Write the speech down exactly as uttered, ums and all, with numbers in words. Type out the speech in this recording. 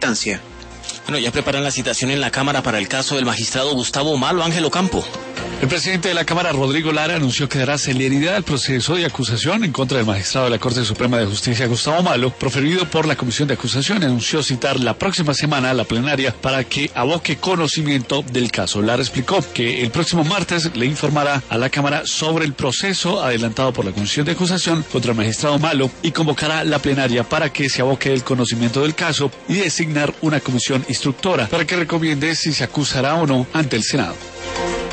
instancia. Bueno, ya preparan la citación en la Cámara para el caso del magistrado Gustavo Malo, Ángel Ocampo. El presidente de la Cámara, Rodrigo Lara, anunció que dará celeridad al proceso de acusación en contra del magistrado de la Corte Suprema de Justicia, Gustavo Malo, proferido por la Comisión de Acusación. Anunció citar la próxima semana a la plenaria para que aboque conocimiento del caso. Lara explicó que el próximo martes le informará a la Cámara sobre el proceso adelantado por la Comisión de Acusación contra el magistrado Malo y convocará la plenaria para que se aboque el conocimiento del caso y designar una comisión instructora para que recomiende si se acusará o no ante el Senado.